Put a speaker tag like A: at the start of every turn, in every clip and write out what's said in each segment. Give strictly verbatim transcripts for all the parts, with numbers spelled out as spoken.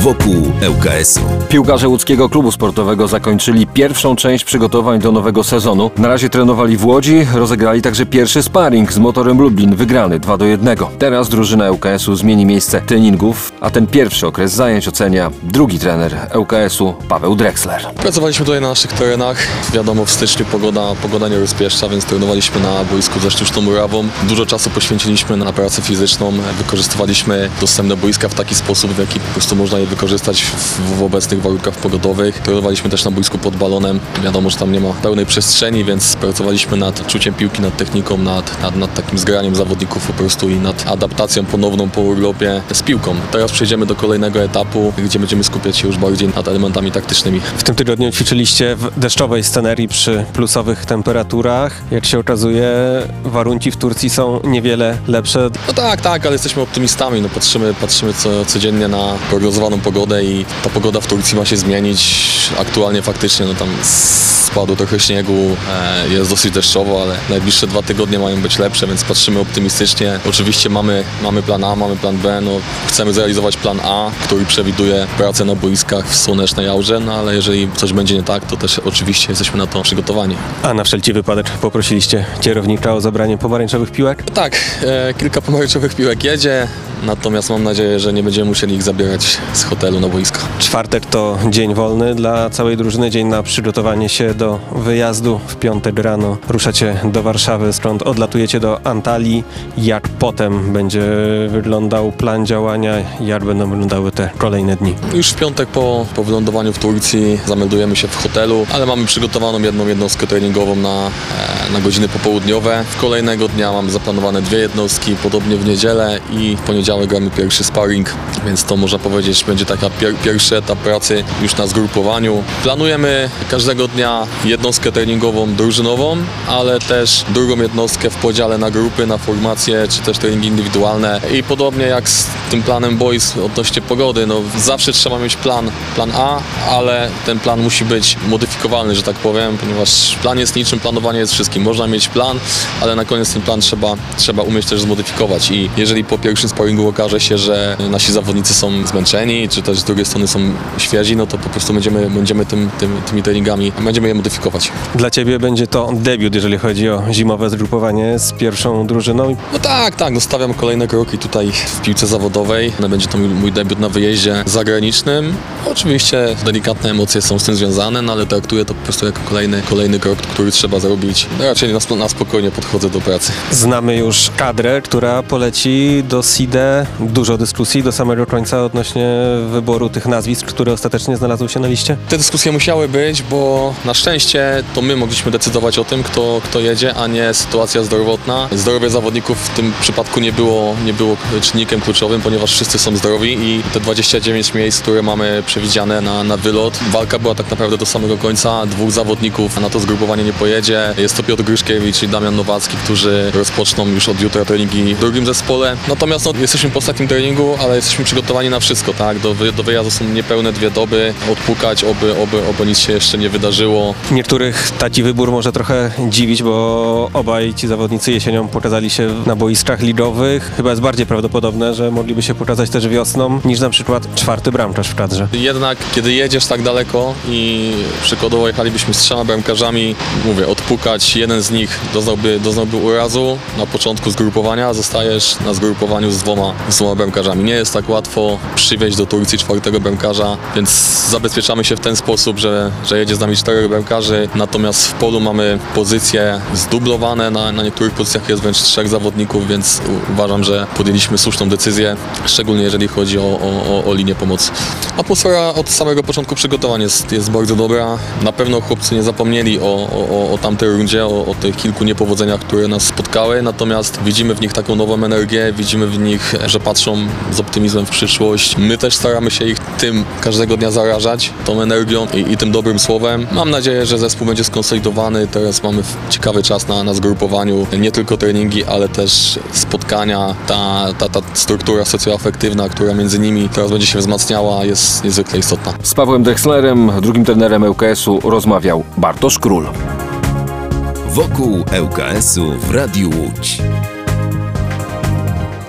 A: wokół L K S u.
B: Piłkarze łódzkiego klubu sportowego zakończyli pierwszą część przygotowań do nowego sezonu. Na razie trenowali w Łodzi, rozegrali także pierwszy sparring z Motorem Lublin, wygrany dwa do jednego. Teraz drużyna L K S u zmieni miejsce treningów, a ten pierwszy okres zajęć ocenia drugi trener L K S u, Paweł Drexler.
C: Pracowaliśmy tutaj na naszych terenach. Wiadomo, w styczniu pogoda, pogoda nie rozpieszcza, więc trenowaliśmy na boisku ze sztuczną murawą. Dużo czasu poświęciliśmy na pracę fizyczną. Wykorzystywaliśmy dostępne boiska w taki sposób, w jaki po prostu można je wykorzystać w, w obecnych warunkach pogodowych. Trenowaliśmy też na boisku pod balonem. Wiadomo, że tam nie ma pełnej przestrzeni, więc pracowaliśmy nad czuciem piłki, nad techniką, nad, nad, nad takim zgraniem zawodników po prostu i nad adaptacją ponowną po urlopie z piłką. Teraz przejdziemy do kolejnego etapu, gdzie będziemy skupiać się już bardziej nad elementami taktycznymi.
D: W tym tygodniu ćwiczyliście w deszczowej scenerii przy plusowych temperaturach. Jak się okazuje, warunki w Turcji są niewiele lepsze.
C: No tak, tak, ale jesteśmy optymistami. No patrzymy, patrzymy co, codziennie na prognozowaną pogodę i ta pogoda w Turcji ma się zmienić. Aktualnie faktycznie no tam spadło trochę śniegu, e, jest dosyć deszczowo, ale najbliższe dwa tygodnie mają być lepsze, więc patrzymy optymistycznie. Oczywiście mamy, mamy plan A, mamy plan B, no chcemy zrealizować plan A, który przewiduje pracę na boiskach w słonecznej aurze, no ale jeżeli coś będzie nie tak, to też oczywiście jesteśmy na to przygotowani.
D: A na wszelki wypadek poprosiliście kierownika o zabranie pomarańczowych piłek?
C: Tak, e, kilka pomarańczowych piłek jedzie, natomiast mam nadzieję, że nie będziemy musieli ich zabierać z hotelu na boisko.
D: Czwartek to dzień wolny dla całej drużyny, dzień na przygotowanie się do wyjazdu. W piątek rano ruszacie do Warszawy, skąd odlatujecie do Antalii. Jak potem będzie wyglądał plan działania, jak będą wyglądały te kolejne dni?
C: Już w piątek po, po wylądowaniu w Turcji zameldujemy się w hotelu, ale mamy przygotowaną jedną jednostkę treningową na, na godziny popołudniowe. W kolejnego dnia mamy zaplanowane dwie jednostki, podobnie w niedzielę i w poniedziałek gramy pierwszy sparring, więc to można powiedzieć będzie taka pier, pierwszy etap pracy już na zgrupowaniu. Planujemy każdego dnia jednostkę treningową drużynową, ale też drugą jednostkę w podziale na grupy, na formacje, czy też treningi indywidualne i podobnie jak z tym planem boys odnośnie pogody, no zawsze trzeba mieć plan, plan A, ale ten plan musi być modyfikowalny, że tak powiem, ponieważ plan jest niczym, planowanie jest wszystkim. Można mieć plan, ale na koniec ten plan trzeba, trzeba umieć też zmodyfikować i jeżeli po pierwszym sparingu okaże się, że nasi zawodnicy są zmęczeni, czy też z drugiej strony są świeżi, no to po prostu będziemy, będziemy tym, tym, tymi treningami, będziemy je modyfikować.
D: Dla Ciebie będzie to debiut, jeżeli chodzi o zimowe zgrupowanie z pierwszą drużyną?
C: No tak, tak, no stawiam kolejne kroki tutaj w piłce zawodowej. Będzie to mój, mój debiut na wyjeździe zagranicznym. Oczywiście delikatne emocje są z tym związane, no ale traktuję to po prostu jako kolejny, kolejny krok, który trzeba zrobić. No raczej na, na spokojnie podchodzę do pracy.
D: Znamy już kadrę, która poleci do S I D E. Dużo dyskusji do samego końca odnośnie wyboru tych nazwisk, które ostatecznie znalazły się na liście?
C: Te dyskusje musiały być, bo na szczęście to my mogliśmy decydować o tym, kto, kto jedzie, a nie sytuacja zdrowotna. Zdrowie zawodników w tym przypadku nie było, nie było czynnikiem kluczowym, ponieważ wszyscy są zdrowi i te dwadzieścia dziewięć miejsc, które mamy przewidziane na, na wylot. Walka była tak naprawdę do samego końca. Dwóch zawodników na to zgrupowanie nie pojedzie. Jest to Piotr Gryszkiewicz i Damian Nowacki, którzy rozpoczną już od jutra treningi w drugim zespole. Natomiast no, jesteśmy po ostatnim treningu, ale jesteśmy przygotowani na wszystko, tak? Do, wy, do wyjazdu są niepełne dwie doby. Odpukać, oby, oby, oby nic się jeszcze nie wydarzyło.
D: Niektórych taki wybór może trochę dziwić, bo obaj ci zawodnicy jesienią pokazali się na boiskach ligowych. Chyba jest bardziej prawdopodobne, że mogliby się pokazać też wiosną, niż na przykład czwarty bramkarz w kadrze.
C: Jednak kiedy jedziesz tak daleko i przykładowo jechalibyśmy z trzema bramkarzami, mówię, odpukać, jeden z nich doznałby, doznałby urazu na początku zgrupowania, a zostajesz na zgrupowaniu z dwoma, z dwoma bramkarzami. Nie jest tak łatwo przywieźć do Turcji czwartego bramkarza, więc zabezpieczamy się w ten sposób, że, że jedzie z nami czterech bramkarzy, natomiast w polu mamy pozycje zdublowane, na, na niektórych pozycjach jest wręcz trzech zawodników, więc uważam, że podjęliśmy słuszną decyzję, szczególnie jeżeli chodzi o, o, o linię pomocy. Atmosfera od samego początku przygotowań jest, jest bardzo dobra. Na pewno chłopcy nie zapomnieli o, o, o tamtej rundzie, o, o tych kilku niepowodzeniach, które nas spotkały, natomiast widzimy w nich taką nową energię, widzimy w nich, że patrzą z optymizmem w przyszłość. My też staramy się ich tym każdego dnia zarażać, tą energią i, i tym dobrym słowem. Mam nadzieję, że zespół będzie skonsolidowany. Teraz mamy ciekawy czas na, na zgrupowaniu. Nie tylko treningi, ale też spotkania. Ta, ta, ta struktura socjoafektywna, która między nimi teraz będzie się wzmacniała, jest niezwykle istotna.
B: Z Pawłem Drexlerem, drugim trenerem L K S u, rozmawiał Bartosz Król.
A: Wokół L K S u w Radiu Łódź.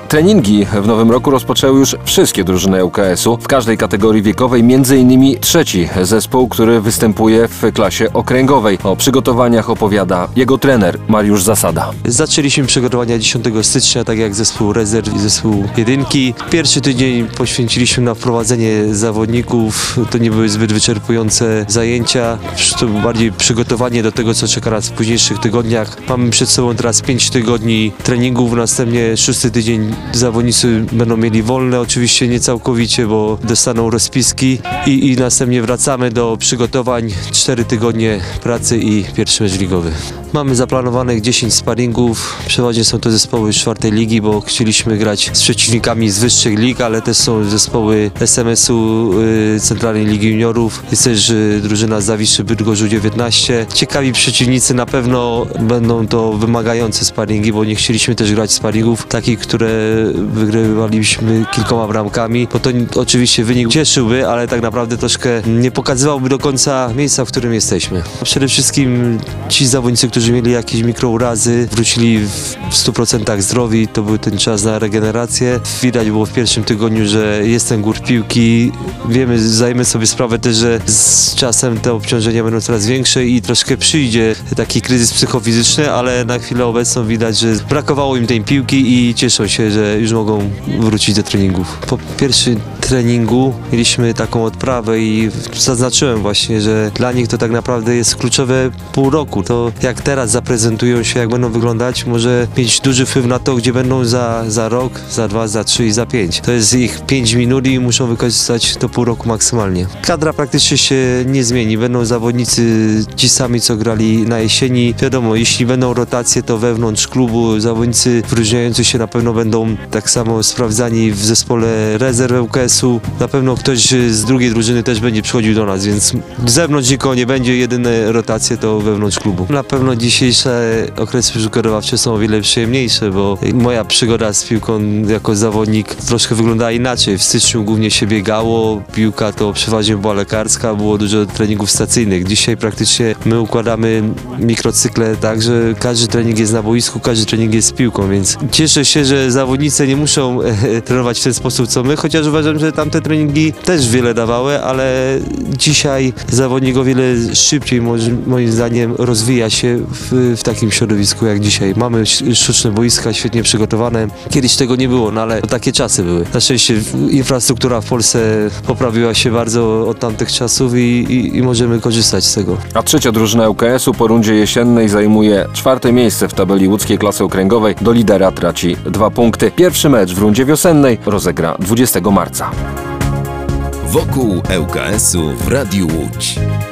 B: Treningi w nowym roku rozpoczęły już wszystkie drużyny U K S-u. W każdej kategorii wiekowej, między innymi trzeci zespół, który występuje w klasie okręgowej. O przygotowaniach opowiada jego trener Mariusz Zasada.
A: Zaczęliśmy przygotowania dziesiątego stycznia, tak jak zespół rezerw i zespół jedynki. Pierwszy tydzień poświęciliśmy na wprowadzenie zawodników. To nie były zbyt wyczerpujące zajęcia. To było bardziej przygotowanie do tego, co czeka nas w późniejszych tygodniach. Mamy przed sobą teraz pięć tygodni treningów, następnie szósty tydzień zawodnicy będą mieli wolne, oczywiście nie całkowicie, bo dostaną rozpiski i, i następnie wracamy do przygotowań, cztery tygodnie pracy i pierwszy mecz ligowy. Mamy zaplanowanych dziesięć sparingów, przeważnie są to zespoły z czwartej ligi, bo chcieliśmy grać z przeciwnikami z wyższych lig, ale też są zespoły S M S-u, y, Centralnej Ligi Juniorów, jest też y, drużyna z Zawiszy Bydgoszcz U dziewiętnaście. Ciekawi przeciwnicy, na pewno będą to wymagające sparingi, bo nie chcieliśmy też grać sparingów takich, które wygrywaliśmy kilkoma bramkami, bo to oczywiście wynik cieszyłby, ale tak naprawdę troszkę nie pokazywałby do końca miejsca, w którym jesteśmy. Przede wszystkim ci zawodnicy, którzy mieli jakieś mikrourazy, wrócili w stu procentach zdrowi, to był ten czas na regenerację. Widać było w pierwszym tygodniu, że jest ten gór piłki. Wiemy, zdajemy sobie sprawę też, że z czasem te obciążenia będą coraz większe i troszkę przyjdzie taki kryzys psychofizyczny, ale na chwilę obecną widać, że brakowało im tej piłki i cieszą się, że już mogą wrócić do treningów. Po pierwszym treningu mieliśmy taką odprawę i zaznaczyłem właśnie, że dla nich to tak naprawdę jest kluczowe pół roku. To jak teraz zaprezentują się, jak będą wyglądać, może mieć duży wpływ na to, gdzie będą za, za rok, za dwa, za trzy i za pięć. To jest ich pięć minut i muszą wykorzystać to pół roku maksymalnie. Kadra praktycznie się nie zmieni. Będą zawodnicy ci sami, co grali na jesieni. Wiadomo, jeśli będą rotacje, to wewnątrz klubu zawodnicy wyróżniający się na pewno będą tak samo sprawdzani w zespole rezerw U K S-u. Na pewno ktoś z drugiej drużyny też będzie przychodził do nas, więc z zewnątrz nikogo nie będzie, jedyne rotacje to wewnątrz klubu. Na pewno dzisiejsze okresy przygotowawcze są o wiele przyjemniejsze, bo moja przygoda z piłką jako zawodnik troszkę wyglądała inaczej. W styczniu głównie się biegało, piłka to przeważnie była lekarska, było dużo treningów stacyjnych. Dzisiaj praktycznie my układamy mikrocykle tak, że każdy trening jest na boisku, każdy trening jest z piłką, więc cieszę się, że zawodnicy nie muszą e, trenować w ten sposób co my, chociaż uważam, że tamte treningi też wiele dawały, ale dzisiaj zawodnik o wiele szybciej może, moim zdaniem rozwija się w, w takim środowisku jak dzisiaj. Mamy sztuczne boiska, świetnie przygotowane. Kiedyś tego nie było, no ale takie czasy były. Na szczęście infrastruktura w Polsce poprawiła się bardzo od tamtych czasów i, i, i możemy korzystać z tego.
B: A trzecia drużyna U K S-u po rundzie jesiennej zajmuje czwarte miejsce w tabeli łódzkiej klasy okręgowej. Do lidera traci dwa punkty. Pierwszy mecz w rundzie wiosennej rozegra dwudziestego marca.
E: Wokół L K S-u w Radiu Łódź.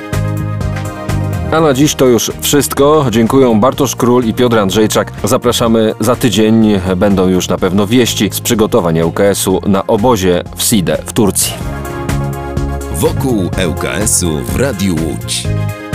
B: A na dziś to już wszystko. Dziękuję Bartosz Król i Piotr Andrzejczak. Zapraszamy za tydzień. Będą już na pewno wieści z przygotowań U K S-u na obozie w Side w Turcji.
E: Wokół L K S-u w Radiu Łódź.